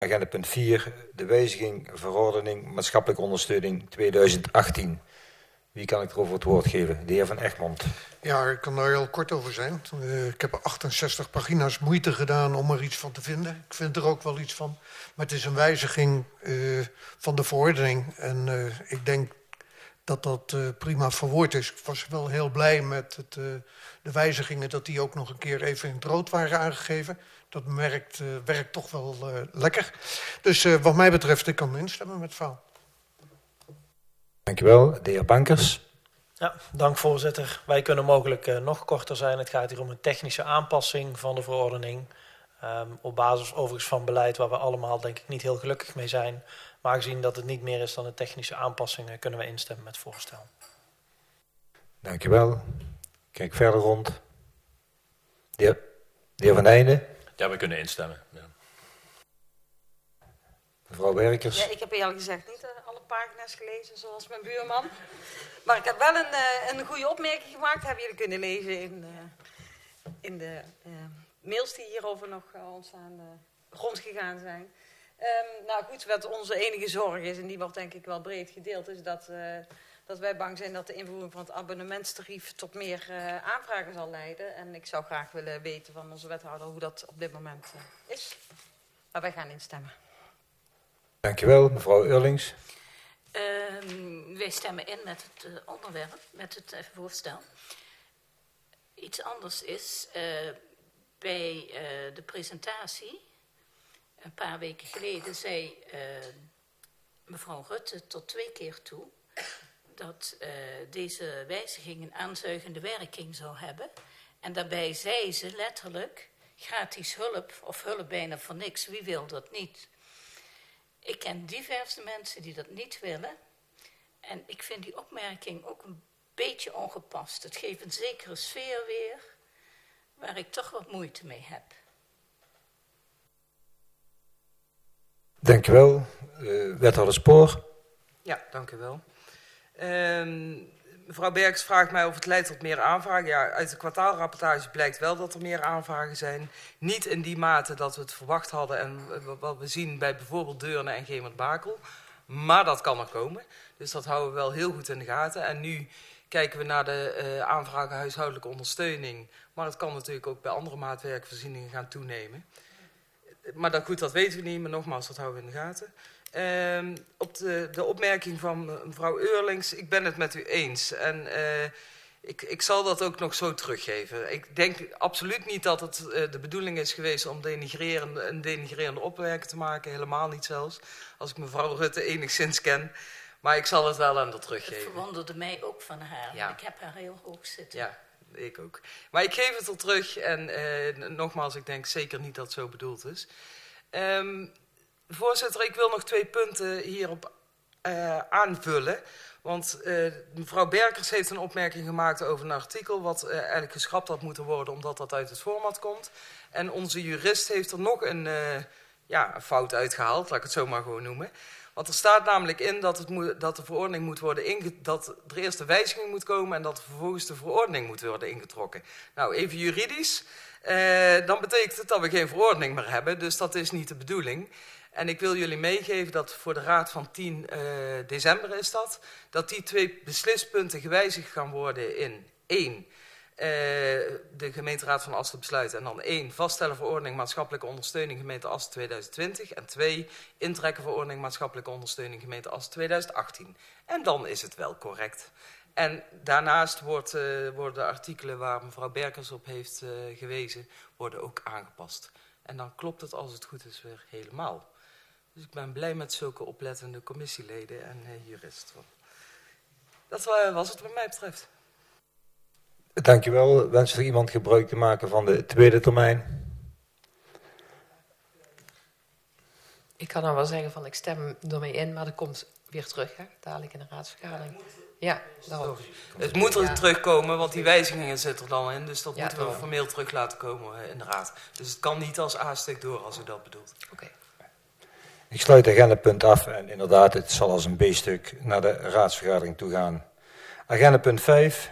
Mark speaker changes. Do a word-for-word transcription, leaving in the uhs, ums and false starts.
Speaker 1: Agenda punt vier, de wijziging verordening maatschappelijke ondersteuning tweeduizend achttien. Wie kan ik erover het woord geven? De heer Van Egmond.
Speaker 2: Ja, ik kan daar heel kort over zijn. Uh, ik heb achtenzestig pagina's moeite gedaan om er iets van te vinden. Ik vind er ook wel iets van. Maar het is een wijziging uh, van de verordening. En uh, ik denk dat dat uh, prima verwoord is. Ik was wel heel blij met het, uh, de wijzigingen, dat die ook nog een keer even in het rood waren aangegeven. Dat merkt, uh, werkt toch wel uh, lekker. Dus uh, wat mij betreft, ik kan instemmen met het verhaal.
Speaker 1: Dankjewel. De heer Bankers.
Speaker 3: Ja, dank voorzitter. Wij kunnen mogelijk uh, nog korter zijn. Het gaat hier om een technische aanpassing van de verordening. Um, op basis overigens van beleid waar we allemaal denk ik niet heel gelukkig mee zijn. Maar gezien dat het niet meer is dan een technische aanpassing, uh, kunnen we instemmen met het voorstel.
Speaker 1: Dankjewel. Kijk verder rond. De heer, de heer Van Eijden.
Speaker 4: Ja, we kunnen instemmen. Ja.
Speaker 1: Mevrouw Werkers.
Speaker 5: Ja, ik heb eerlijk gezegd niet uh, alle pagina's gelezen zoals mijn buurman. Maar ik heb wel een, uh, een goede opmerking gemaakt. Hebben jullie kunnen lezen in, uh, in de uh, mails die hierover nog uh, ons aan de grond gegaan zijn. Um, nou goed, wat onze enige zorg is, en die wordt denk ik wel breed gedeeld, is dat, uh, dat wij bang zijn dat de invoering van het abonnementstarief tot meer uh, aanvragen zal leiden. En ik zou graag willen weten van onze wethouder hoe dat op dit moment uh, is. Maar wij gaan instemmen.
Speaker 1: Dankjewel, mevrouw Eurlings.
Speaker 6: Uh, wij stemmen in met het uh, onderwerp, met het uh, voorstel. Iets anders is, uh, bij uh, de presentatie, een paar weken geleden, zei uh, mevrouw Rutte tot twee keer toe dat uh, deze wijziging een aanzuigende werking zou hebben. En daarbij zei ze letterlijk, gratis hulp of hulp bijna voor niks, wie wil dat niet? Ik ken diverse mensen die dat niet willen. En ik vind die opmerking ook een beetje ongepast. Het geeft een zekere sfeer weer, waar ik toch wat moeite mee heb.
Speaker 1: Dank u wel. Uh, wethouder Spoor.
Speaker 7: Ja, dank u wel. Uh, mevrouw Berks vraagt mij of het leidt tot meer aanvragen. Ja, uit de kwartaalrapportage blijkt wel dat er meer aanvragen zijn. Niet in die mate dat we het verwacht hadden en wat we zien bij bijvoorbeeld Deurne en Gemert-Bakel. Maar dat kan er komen. Dus dat houden we wel heel goed in de gaten. En nu kijken we naar de uh, aanvragen huishoudelijke ondersteuning. Maar het kan natuurlijk ook bij andere maatwerkvoorzieningen gaan toenemen. Maar dat, goed, dat weten we niet. Maar nogmaals, dat houden we in de gaten. Uh, op de, de opmerking van mevrouw Eurlings, ik ben het met u eens. En uh, ik, ik zal dat ook nog zo teruggeven. Ik denk absoluut niet dat het uh, de bedoeling is geweest om denigrerende, een denigrerende opmerking te maken. Helemaal niet zelfs. Als ik mevrouw Rutte enigszins ken. Maar ik zal het wel aan haar teruggeven.
Speaker 6: Het verwonderde mij ook van haar.
Speaker 7: Ja.
Speaker 6: Ik heb haar heel hoog zitten.
Speaker 7: Ja, ik ook. Maar ik geef het er terug. En uh, nogmaals, ik denk zeker niet dat het zo bedoeld is. Um, Voorzitter, ik wil nog twee punten hierop uh, aanvullen. Want uh, mevrouw Berkers heeft een opmerking gemaakt over een artikel wat uh, eigenlijk geschrapt had moeten worden omdat dat uit het format komt. En onze jurist heeft er nog een, uh, ja, een fout uitgehaald, laat ik het zo maar gewoon noemen. Want er staat namelijk in dat, het moet, dat de verordening moet worden inge, dat er eerst een wijziging moet komen en dat er vervolgens de verordening moet worden ingetrokken. Nou, even juridisch, uh, dan betekent het dat we geen verordening meer hebben, dus dat is niet de bedoeling. En ik wil jullie meegeven dat voor de raad van tien uh, december is dat, dat die twee beslispunten gewijzigd gaan worden in één, uh, de gemeenteraad van Asten besluit en dan één, vaststellen verordening maatschappelijke ondersteuning gemeente Asten tweeduizend twintig en twee, intrekken verordening maatschappelijke ondersteuning gemeente Asten tweeduizend achttien. En dan is het wel correct. En daarnaast wordt, uh, worden de artikelen waar mevrouw Berkers op heeft uh, gewezen, worden ook aangepast. En dan klopt het als het goed is weer helemaal. Dus ik ben blij met zulke oplettende commissieleden en uh, juristen. Dat uh, was het wat mij betreft.
Speaker 1: Dankjewel. Wens er iemand gebruik te maken van de tweede termijn?
Speaker 8: Ik kan dan wel zeggen van ik stem ermee in, maar dat komt weer terug, hè, dadelijk in de raadsvergadering. Ja, daarom.
Speaker 7: Het moet er ja. terugkomen, want die wijzigingen zitten er dan in. Dus dat
Speaker 8: ja,
Speaker 7: moeten we
Speaker 8: daarom.
Speaker 7: formeel terug laten komen in de raad. Dus het kan niet als aanstek door als u dat bedoelt.
Speaker 8: Oké. Okay.
Speaker 1: Ik sluit het agendapunt af en inderdaad, het zal als een B-stuk naar de raadsvergadering toe gaan. Agendapunt vijf.